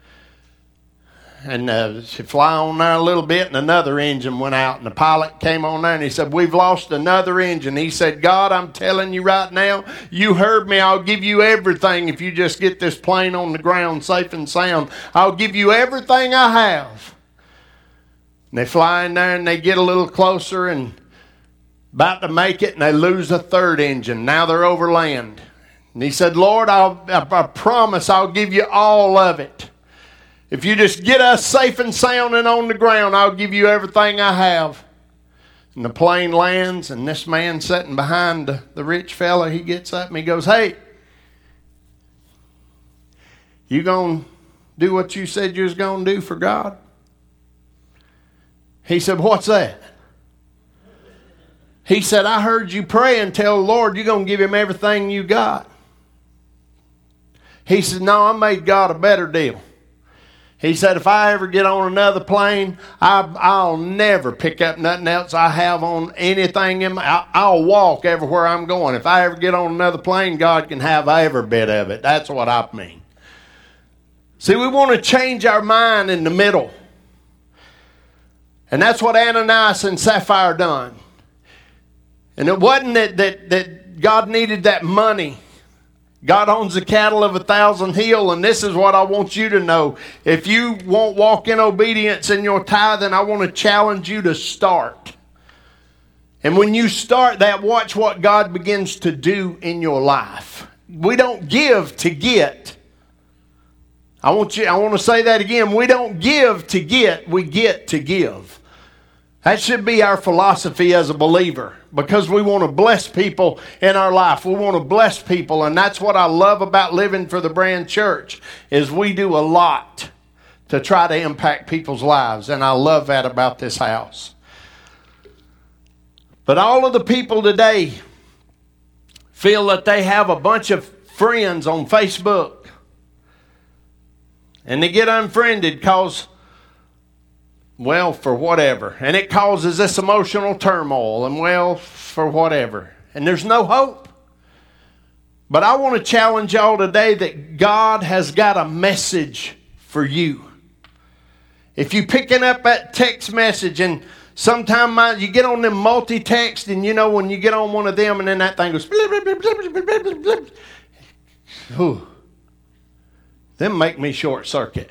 And uh, she fly on there a little bit, and another engine went out, and the pilot came on there, and he said, we've lost another engine. He said, God, I'm telling you right now, you heard me. I'll give you everything if you just get this plane on the ground safe and sound. I'll give you everything I have. And they fly in there, and they get a little closer, and about to make it, and they lose a third engine. Now they're over land. And he said, Lord, I'll, I, I promise I'll give you all of it. If you just get us safe and sound and on the ground, I'll give you everything I have. And the plane lands, and this man sitting behind the, the rich fella, he gets up and he goes, hey, you going to do what you said you was going to do for God? He said, what's that? He said, I heard you pray and tell the Lord you're going to give him everything you got. He said, no, I made God a better deal. He said, if I ever get on another plane, I, I'll never pick up nothing else I have on anything. In my, I, I'll walk everywhere I'm going. If I ever get on another plane, God can have every bit of it. That's what I mean. See, we want to change our mind in the middle. And that's what Ananias and Sapphira done. And it wasn't that, that, that God needed that money. God owns the cattle of a thousand hills, and this is what I want you to know. If you won't walk in obedience in your tithing, I want to challenge you to start. And when you start that, watch what God begins to do in your life. We don't give to get. I want you, I want to say that again. We don't give to get, we get to give. That should be our philosophy as a believer, because we want to bless people in our life. We want to bless people, and that's what I love about living for the Brand Church, is we do a lot to try to impact people's lives, and I love that about this house. But all of the people today feel that they have a bunch of friends on Facebook, and they get unfriended because, well, for whatever. And it causes this emotional turmoil. And, well, for whatever. And there's no hope. But I want to challenge y'all today that God has got a message for you. If you're picking up that text message, and sometimes you get on them multi-text, and you know when you get on one of them and then that thing goes blip, blip, blip, blip, blip, blip, blip, blip. Whew. Them make me short circuit.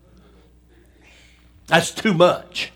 That's too much.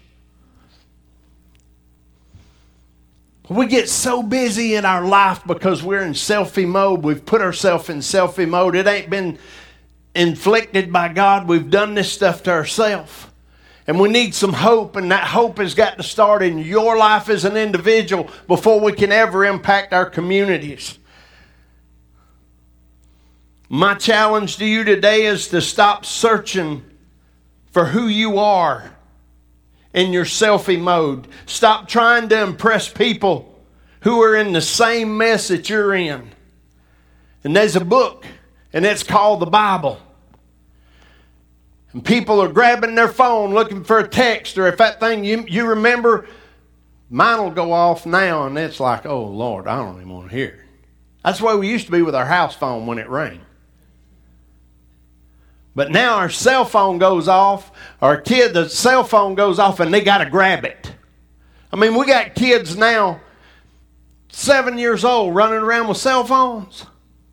We get so busy in our life because we're in selfie mode. We've put ourselves in selfie mode. It ain't been inflicted by God. We've done this stuff to ourselves. And we need some hope, and that hope has got to start in your life as an individual before we can ever impact our communities. My challenge to you today is to stop searching for who you are in your selfie mode. Stop trying to impress people who are in the same mess that you're in. And there's a book, and it's called the Bible. And people are grabbing their phone looking for a text, or if that thing you, you remember, mine will go off now, and it's like, oh, Lord, I don't even want to hear it. That's the way we used to be with our house phone when it rang. But now our cell phone goes off, our kid, the cell phone goes off, and they got to grab it. I mean, we got kids now, seven years old, running around with cell phones.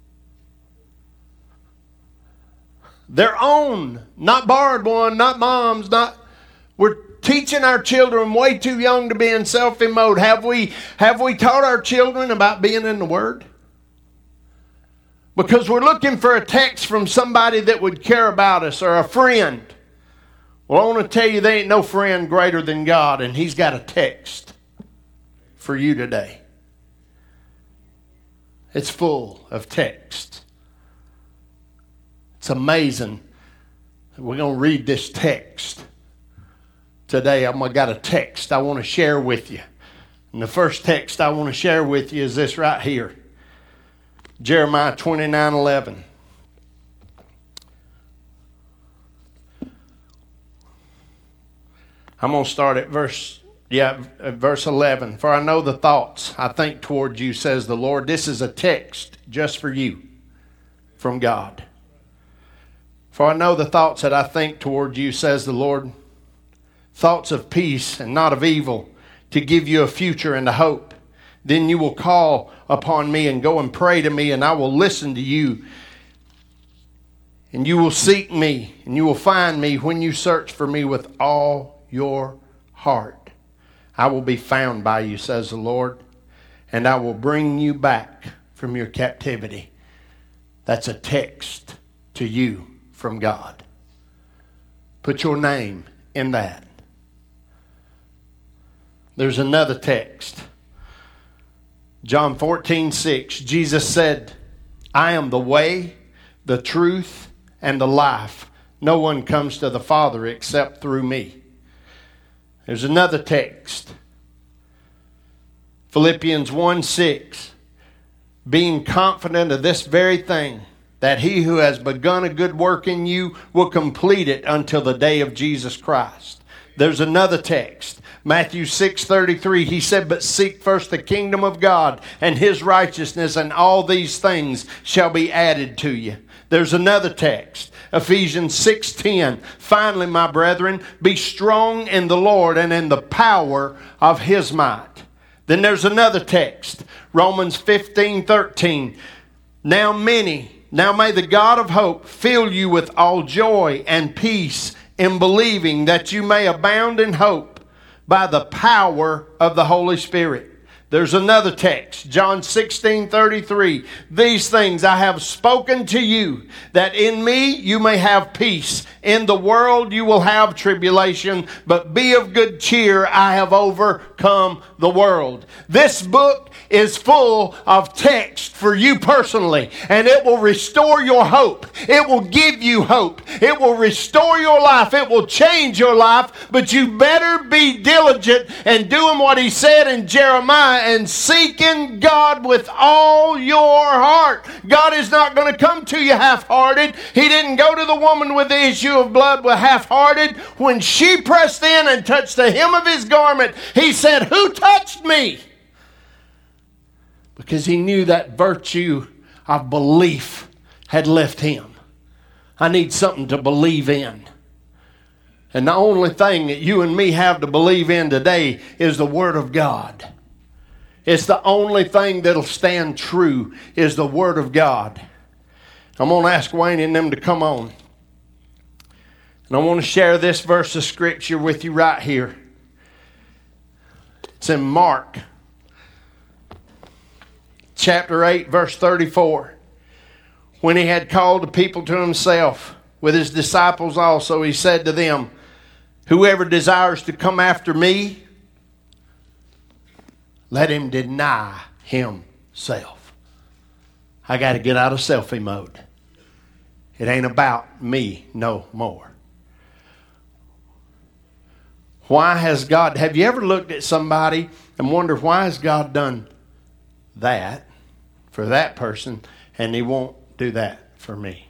Their own, not borrowed one, not mom's, not. We're teaching our children way too young to be in selfie mode. Have we, have we taught our children about being in the Word? Because we're looking for a text from somebody that would care about us, or a friend. Well, I want to tell you, there ain't no friend greater than God, and He's got a text for you today. It's full of text. It's amazing. We're going to read this text today. I've got a text I want to share with you. And the first text I want to share with you is this right here. Jeremiah twenty-nine eleven. I'm going to start at verse, yeah, at verse eleven. For I know the thoughts I think toward you, says the Lord. This is a text just for you from God. For I know the thoughts that I think toward you, says the Lord. Thoughts of peace and not of evil, to give you a future and a hope. Then you will call upon me and go and pray to me, and I will listen to you. And you will seek me, and you will find me when you search for me with all your heart. I will be found by you, says the Lord, and I will bring you back from your captivity. That's a text to you from God. Put your name in that. There's another text. John fourteen six. Jesus said, I am the way, the truth, and the life. No one comes to the Father except through me. There's another text. Philippians one six. Being confident of this very thing, that he who has begun a good work in you will complete it until the day of Jesus Christ. There's another text. Matthew six thirty-three, he said, but seek first the kingdom of God and his righteousness, and all these things shall be added to you. There's another text. Ephesians six ten, finally, my brethren, be strong in the Lord and in the power of his might. Then there's another text. Romans fifteen thirteen, now many Now may the God of hope fill you with all joy and peace in believing, that you may abound in hope by the power of the Holy Spirit. There's another text, John sixteen thirty-three. These things I have spoken to you, that in me you may have peace. In the world you will have tribulation, but be of good cheer. I have overcome the world. This book is full of text for you personally, and it will restore your hope. It will give you hope. It will restore your life. It will change your life, but you better be diligent and doing what he said in Jeremiah and seeking God with all your heart. God is not going to come to you half-hearted. He didn't go to the woman with the issue of blood with half-hearted. When she pressed in and touched the hem of his garment, he said, who touched me? Because he knew that virtue of belief had left him. I need something to believe in. And the only thing that you and me have to believe in today is the Word of God. It's the only thing that'll stand true is the Word of God. I'm going to ask Wayne and them to come on. And I want to share this verse of Scripture with you right here. It's in Mark chapter eight, verse thirty-four. When he had called the people to himself with his disciples also, he said to them, whoever desires to come after me, let him deny himself. I got to get out of selfie mode. It ain't about me no more. Why has God, have you ever looked at somebody and wondered why has God done that for that person and he won't do that for me?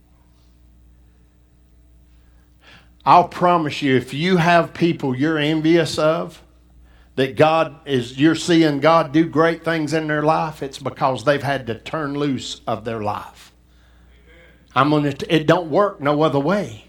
I'll promise you, if you have people you're envious of, that God is, you're seeing God do great things in their life, it's because they've had to turn loose of their life. I'm gonna, it don't work no other way.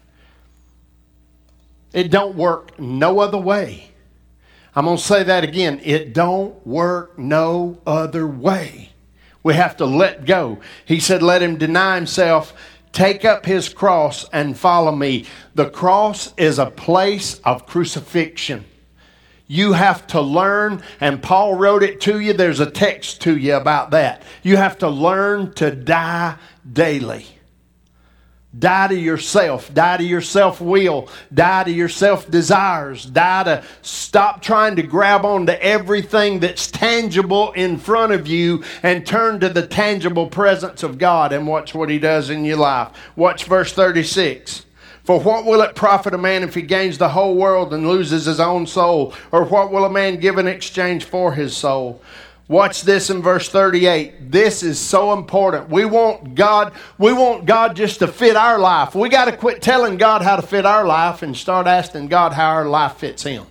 It don't work no other way. I'm going to say that again. It don't work no other way. We have to let go. He said, let him deny himself, take up his cross and follow me. The cross is a place of crucifixion. You have to learn, and Paul wrote it to you. There's a text to you about that. You have to learn to die daily. Die to yourself. Die to your self-will. Die to your self-desires. Die to stop trying to grab onto everything that's tangible in front of you and turn to the tangible presence of God and watch what he does in your life. Watch verse thirty-six. For what will it profit a man if he gains the whole world and loses his own soul? Or what will a man give in exchange for his soul? Watch this in verse thirty-eight. This is so important. We want God, we want God just to fit our life. We got to quit telling God how to fit our life and start asking God how our life fits him.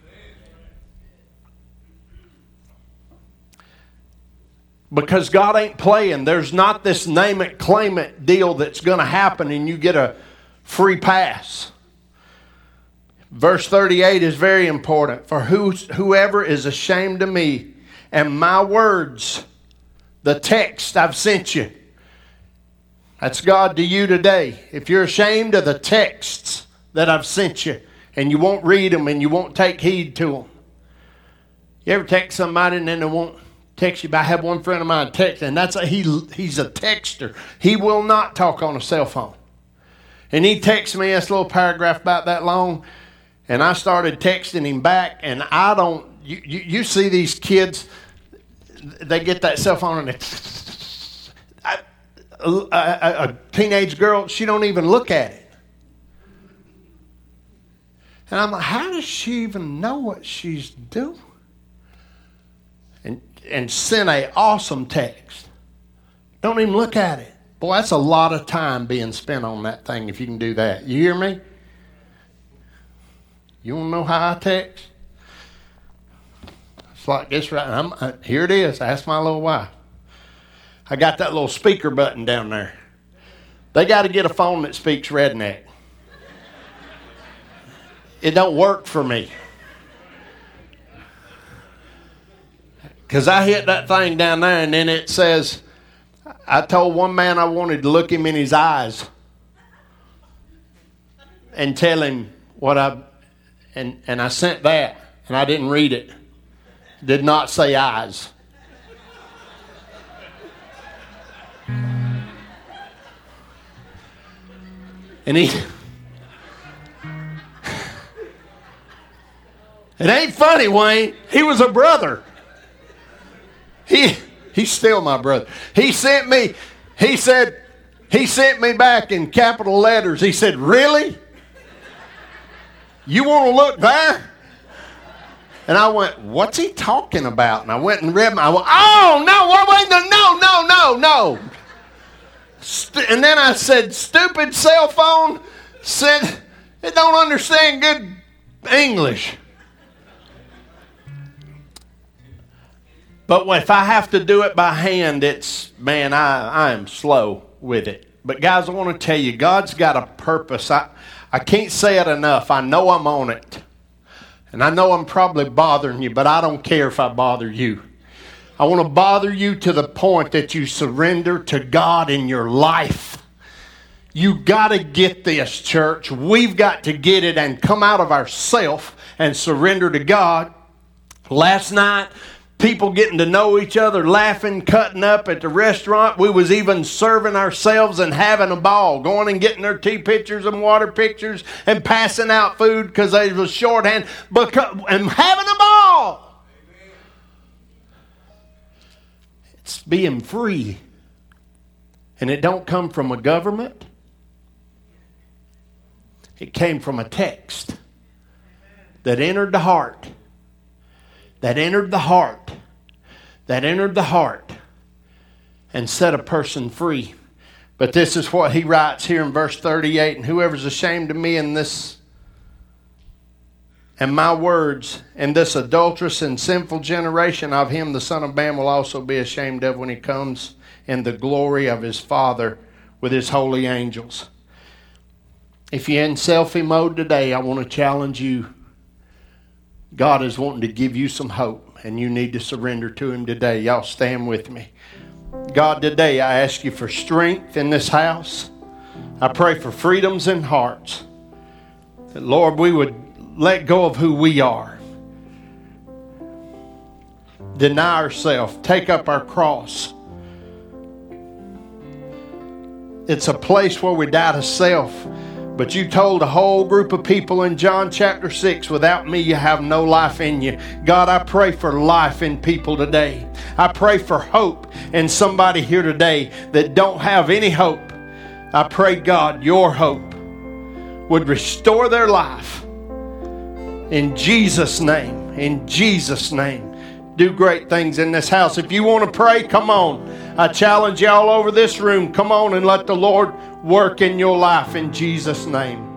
Because God ain't playing. There's not this name it, claim it deal that's going to happen and you get a free pass. Verse thirty-eight is very important. For who, whoever is ashamed of me and my words, the text I've sent you. That's God to you today. If you're ashamed of the texts that I've sent you and you won't read them and you won't take heed to them. You ever text somebody and then they won't text you back? I have one friend of mine text, and that's a, he, he's a texter. He will not talk on a cell phone. And he texted me this little paragraph about that long, and I started texting him back, and I don't, you, you, you see these kids, they get that cell phone and they, I, a, a, a teenage girl, she don't even look at it. And I'm like, how does she even know what she's doing? And and sent a awesome text. Don't even look at it. Boy, that's a lot of time being spent on that thing if you can do that. You hear me? You want to know how I text? It's like this right now. Uh, here it is. Ask my little wife. I got that little speaker button down there. They got to get a phone that speaks redneck. It don't work for me. Because I hit that thing down there and then it says, I told one man I wanted to look him in his eyes and tell him what I, and, and I sent that and I didn't read it. Did not say eyes. And he, it ain't funny, Wayne. He was a brother. He he's still my brother. He sent me, he said, he sent me back in capital letters. He said, really? You want to look there? And I went, what's he talking about? And I went and read my, I went, oh, no, wait, no, no, no, no. St- and then I said, stupid cell phone, said, it don't understand good English. But if I have to do it by hand, it's, man, I, I am slow with it. But guys, I want to tell you, God's got a purpose. I, I can't say it enough. I know I'm on it. And I know I'm probably bothering you, but I don't care if I bother you. I want to bother you to the point that you surrender to God in your life. You got to get this, church. We've got to get it and come out of ourself and surrender to God. Last night, people getting to know each other, laughing, cutting up at the restaurant. We was even serving ourselves and having a ball, going and getting their tea pitchers and water pitchers and passing out food because they was shorthand, and having a ball. It's being free. And it don't come from a government. It came from a text that entered the heart. That entered the heart. That entered the heart and set a person free. But this is what he writes here in verse thirty-eight. And whoever's ashamed of me in this and my words in this adulterous and sinful generation, of him the Son of Man will also be ashamed of when he comes in the glory of his Father with his holy angels. If you're in selfie mode today, I want to challenge you. God is wanting to give you some hope, and you need to surrender to him today. Y'all stand with me. God, today I ask you for strength in this house. I pray for freedoms in hearts. That, Lord, we would let go of who we are. Deny ourselves. Take up our cross. It's a place where we die to self. But you told a whole group of people in John chapter six, without me you have no life in you. God, I pray for life in people today. I pray for hope in somebody here today that don't have any hope. I pray, God, your hope would restore their life. In Jesus' name, in Jesus' name. Do great things in this house. If you want to pray, come on. I challenge you all over this room. Come on and let the Lord work in your life in Jesus' name.